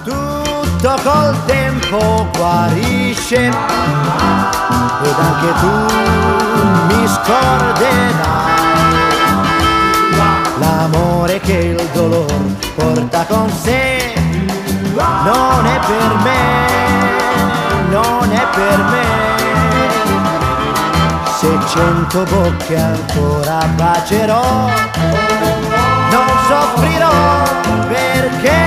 tutto col tempo guarisce ed anche tu mi scorderai l'amore che il dolore porta con sé. Non è per me, non è per me. Se 100 bocche ancora bacerò, non soffrirò perché